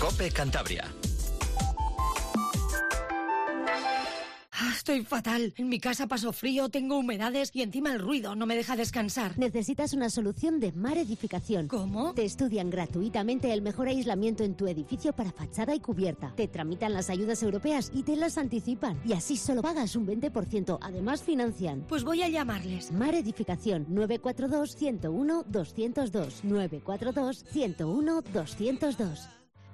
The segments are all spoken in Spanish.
COPE Cantabria. Estoy fatal. En mi casa paso frío, tengo humedades y encima el ruido no me deja descansar. Necesitas una solución de Mar Edificación. ¿Cómo? Te estudian gratuitamente el mejor aislamiento en tu edificio para fachada y cubierta. Te tramitan las ayudas europeas y te las anticipan. Y así solo pagas un 20%. Además financian. Pues voy a llamarles. Mar Edificación 942-101-202. 942-101-202.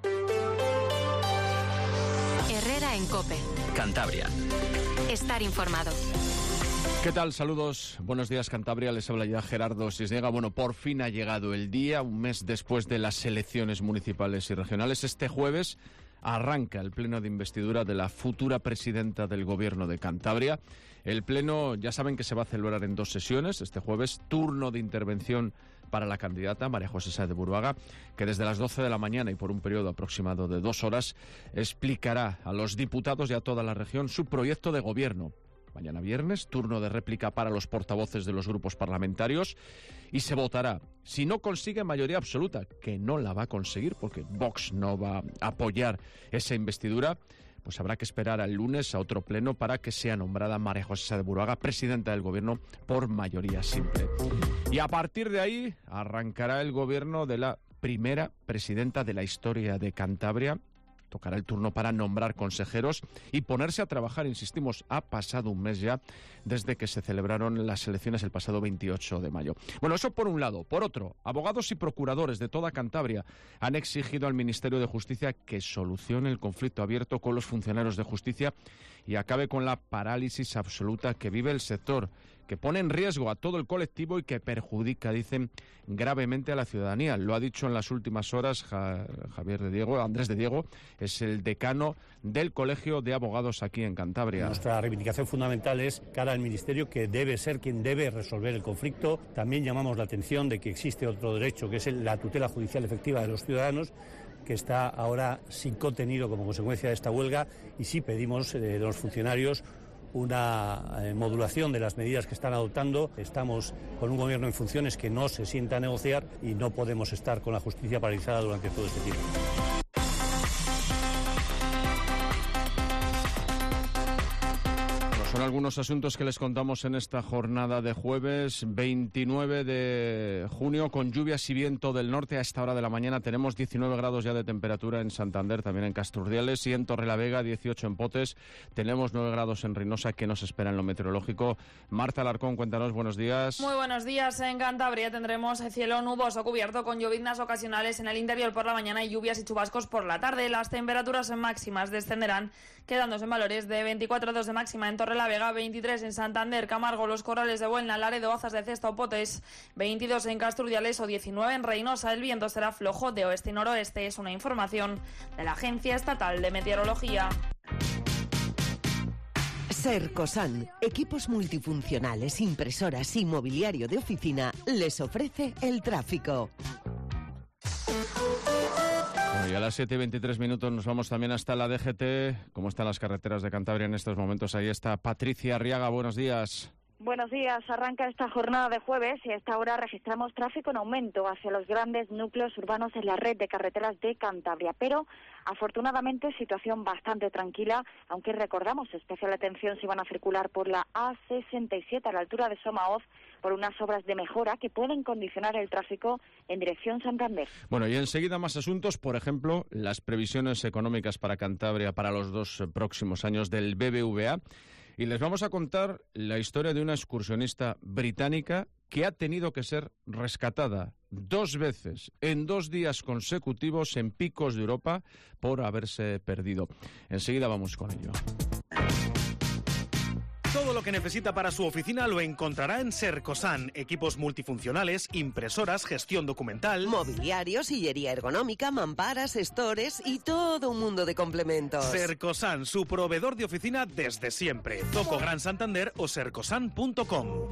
Herrera en COPE. Cantabria. Estar informado. ¿Qué tal? Saludos. Buenos días, Cantabria. Les habla ya Gerardo Sisniega. Bueno, por fin ha llegado el día, un mes después de las elecciones municipales y regionales. Este jueves arranca el pleno de investidura de la futura presidenta del Gobierno de Cantabria. El pleno, ya saben que se va a celebrar en 2 sesiones. Este jueves, turno de intervención para la candidata María José Sáez de Buruaga, que desde las 12 de la mañana y por un periodo aproximado de 2 horas explicará a los diputados y a toda la región su proyecto de gobierno. Mañana viernes, turno de réplica para los portavoces de los grupos parlamentarios y se votará. Si no consigue mayoría absoluta, que no la va a conseguir porque Vox no va a apoyar esa investidura, pues habrá que esperar al lunes a otro pleno para que sea nombrada María José Sáez de Buruaga presidenta del Gobierno por mayoría simple. Y a partir de ahí arrancará el gobierno de la primera presidenta de la historia de Cantabria. Tocará el turno para nombrar consejeros y ponerse a trabajar, insistimos, ha pasado un mes ya desde que se celebraron las elecciones el pasado 28 de mayo. Bueno, eso por un lado. Por otro, abogados y procuradores de toda Cantabria han exigido al Ministerio de Justicia que solucione el conflicto abierto con los funcionarios de justicia y acabe con la parálisis absoluta que vive el sector, que pone en riesgo a todo el colectivo y que perjudica, dicen, gravemente a la ciudadanía. Lo ha dicho en las últimas horas Andrés de Diego, es el decano del Colegio de Abogados aquí en Cantabria. Nuestra reivindicación fundamental es cara al Ministerio, que debe ser quien debe resolver el conflicto. También llamamos la atención de que existe otro derecho, que es la tutela judicial efectiva de los ciudadanos, que está ahora sin contenido como consecuencia de esta huelga, y sí pedimos de los funcionarios una modulación de las medidas que están adoptando. Estamos con un gobierno en funciones que no se sienta a negociar y no podemos estar con la justicia paralizada durante todo este tiempo. Son algunos asuntos que les contamos en esta jornada de jueves 29 de junio, con lluvias y viento del norte. A esta hora de la mañana tenemos 19 grados ya de temperatura en Santander, también en Casturdiales, y en Torrelavega 18 en Potes. Tenemos 9 grados en Reynosa. ¿Qué nos espera en lo meteorológico? Marta Alarcón, cuéntanos, buenos días. Muy buenos días. En Cantabria tendremos cielo nuboso cubierto con lloviznas ocasionales en el interior por la mañana y lluvias y chubascos por la tarde. Las temperaturas máximas descenderán, quedándose en valores de 24 grados de máxima en Torrelavega, 23 en Santander, Camargo, Los Corrales de Buelna, Laredo, Azas de Cesta o Potes, 22 en Casturdiales o 19 en Reynosa. El viento será flojo de oeste y noroeste. Es una información de la Agencia Estatal de Meteorología. Sercosan, equipos multifuncionales, impresoras y mobiliario de oficina, les ofrece el tráfico. Bueno, y a las 7:23 nos vamos también hasta la DGT. ¿Cómo están las carreteras de Cantabria en estos momentos? Ahí está Patricia Arriaga, buenos días. Buenos días, arranca esta jornada de jueves y a esta hora registramos tráfico en aumento hacia los grandes núcleos urbanos en la red de carreteras de Cantabria, pero afortunadamente situación bastante tranquila, aunque recordamos especial atención si van a circular por la A67 a la altura de Somaoz por unas obras de mejora que pueden condicionar el tráfico en dirección Santander. Bueno, y enseguida más asuntos, por ejemplo, las previsiones económicas para Cantabria para los 2 próximos años del BBVA. Y les vamos a contar la historia de una excursionista británica que ha tenido que ser rescatada 2 veces en 2 días consecutivos en picos de Europa por haberse perdido. Enseguida vamos con ello. Todo lo que necesita para su oficina lo encontrará en Sercosan. Equipos multifuncionales, impresoras, gestión documental, mobiliario, sillería ergonómica, mamparas, stores y todo un mundo de complementos. Sercosan, su proveedor de oficina desde siempre. Zoco Gran Santander o sercosan.com.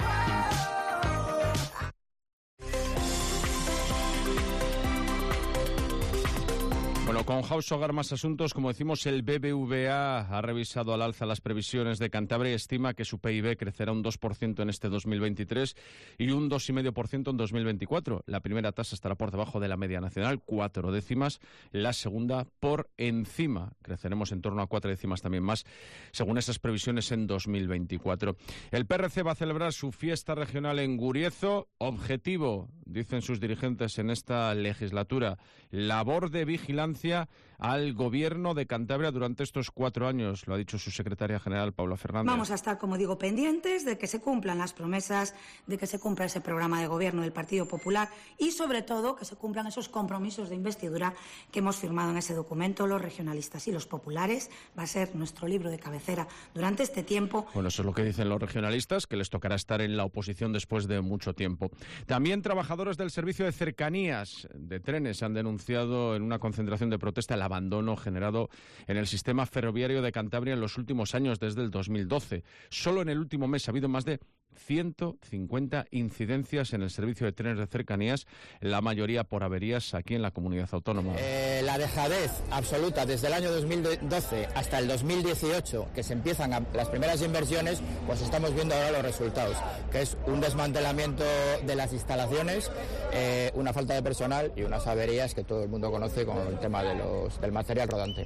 Bueno, con House Hogar más asuntos, como decimos, el BBVA ha revisado al alza las previsiones de Cantabria y estima que su PIB crecerá un 2% en este 2023 y un 2,5% en 2024. La primera tasa estará por debajo de la media nacional, 4 décimas, la segunda por encima. Creceremos en torno a 4 décimas también más, según esas previsiones en 2024. El PRC va a celebrar su fiesta regional en Guriezo. Objetivo, dicen sus dirigentes en esta legislatura, labor de vigilancia al Gobierno de Cantabria durante estos 4 años, lo ha dicho su secretaria general, Paula Fernández. Vamos a estar, como digo, pendientes de que se cumplan las promesas, de que se cumpla ese programa de gobierno del Partido Popular y, sobre todo, que se cumplan esos compromisos de investidura que hemos firmado en ese documento los regionalistas y los populares. Va a ser nuestro libro de cabecera durante este tiempo. Bueno, eso es lo que dicen los regionalistas, que les tocará estar en la oposición después de mucho tiempo. También trabajadores del servicio de cercanías de trenes han denunciado en una concentración de protesta el abandono generado en el sistema ferroviario de Cantabria en los últimos años, desde el 2012. Solo en el último mes ha habido más de 150 incidencias en el servicio de trenes de cercanías, la mayoría por averías aquí en la comunidad autónoma. La dejadez absoluta desde el año 2012 hasta el 2018, que se empiezan las primeras inversiones, pues estamos viendo ahora los resultados, que es un desmantelamiento de las instalaciones, una falta de personal y unas averías que todo el mundo conoce con el tema del material rodante.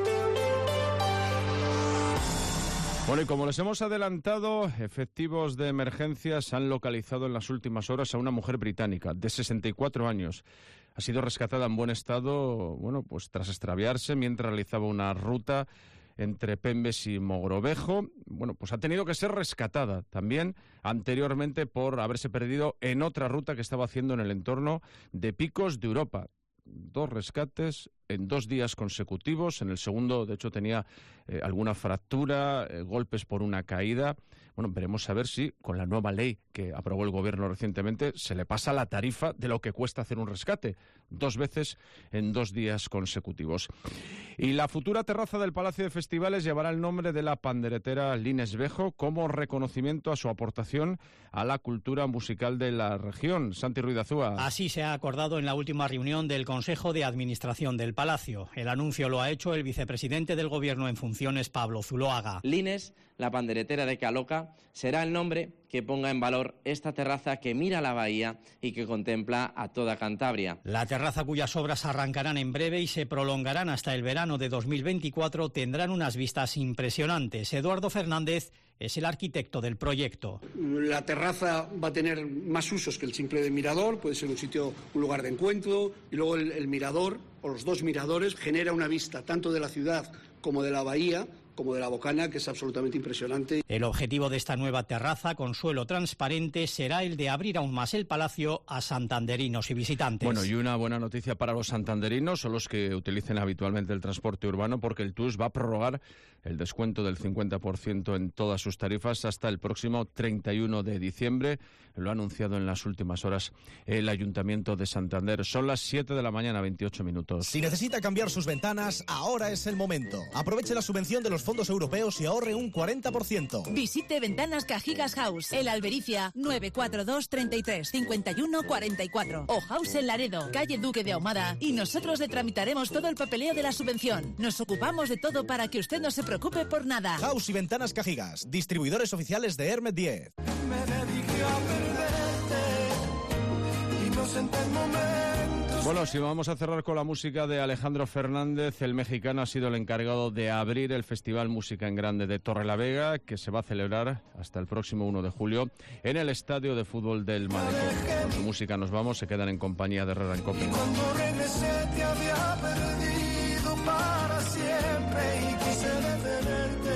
Bueno, y como les hemos adelantado, efectivos de emergencias han localizado en las últimas horas a una mujer británica de 64 años. Ha sido rescatada en buen estado, bueno, pues tras extraviarse mientras realizaba una ruta entre Pembes y Mogrovejo. Bueno, pues ha tenido que ser rescatada también anteriormente por haberse perdido en otra ruta que estaba haciendo en el entorno de Picos de Europa. 2 rescates en 2 días consecutivos. En el segundo, de hecho, tenía alguna fractura, golpes por una caída. Bueno, veremos a ver si con la nueva ley que aprobó el Gobierno recientemente se le pasa la tarifa de lo que cuesta hacer un rescate. 2 veces en 2 días consecutivos. Y la futura terraza del Palacio de Festivales llevará el nombre de la panderetera Lines Bejo como reconocimiento a su aportación a la cultura musical de la región. Santi Ruiz de Azúa. Así se ha acordado en la última reunión del Consejo de Administración del Palacio. El anuncio lo ha hecho el vicepresidente del Gobierno en funciones, Pablo Zuloaga. Lines, la panderetera de Caloca, será el nombre que ponga en valor esta terraza que mira la bahía y que contempla a toda Cantabria. La terraza, cuyas obras arrancarán en breve y se prolongarán hasta el verano de 2024, tendrán unas vistas impresionantes. Eduardo Fernández es el arquitecto del proyecto. La terraza va a tener más usos que el simple de mirador, puede ser un lugar de encuentro, y luego el mirador, o los 2 miradores, genera una vista tanto de la ciudad como de la bahía, como de la Bocana, que es absolutamente impresionante. El objetivo de esta nueva terraza con suelo transparente será el de abrir aún más el palacio a santanderinos y visitantes. Bueno, y una buena noticia para los santanderinos, son los que utilicen habitualmente el transporte urbano, porque el TUS va a prorrogar el descuento del 50% en todas sus tarifas hasta el próximo 31 de diciembre. Lo ha anunciado en las últimas horas el Ayuntamiento de Santander. Son las 7 de la mañana, 28 minutos. Si necesita cambiar sus ventanas, ahora es el momento. Aproveche la subvención de los fondos europeos y ahorre un 40%. Visite Ventanas Cajigas House, El Albericia, 942 33 51 44 o House en Laredo, calle Duque de Ahumada, y nosotros le tramitaremos todo el papeleo de la subvención. Nos ocupamos de todo para que usted no se preocupe por nada. House y Ventanas Cajigas, distribuidores oficiales de Hermet 10. Me dediqué a perderte, inocente momentos. Bueno, si vamos a cerrar con la música de Alejandro Fernández, el mexicano ha sido el encargado de abrir el Festival Música en Grande de Torrelavega, que se va a celebrar hasta el próximo 1 de julio en el Estadio de Fútbol del Malecón. Con su música nos vamos, se quedan en compañía de Herrera en Cope. Cuando regresé te había perdido para siempre y quise detenerte.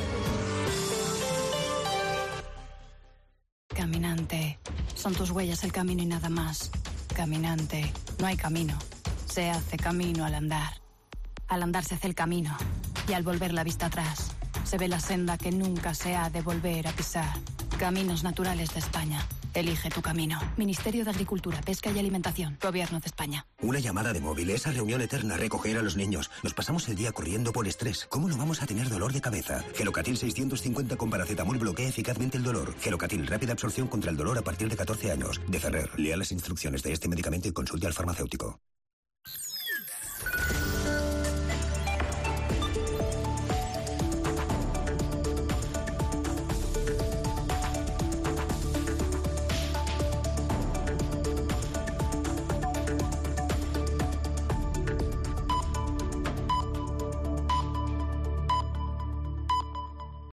Caminante, son tus huellas el camino y nada más. Caminante, no hay camino, se hace camino al andar. Al andar se hace el camino y al volver la vista atrás se ve la senda que nunca se ha de volver a pisar. Caminos Naturales de España. Elige tu camino. Ministerio de Agricultura, Pesca y Alimentación. Gobierno de España. Una llamada de móvil, esa reunión eterna, recoger a los niños. Nos pasamos el día corriendo por estrés. ¿Cómo no vamos a tener dolor de cabeza? Gelocatil 650 con paracetamol bloquea eficazmente el dolor. Gelocatil, rápida absorción contra el dolor a partir de 14 años. De Ferrer, lea las instrucciones de este medicamento y consulte al farmacéutico.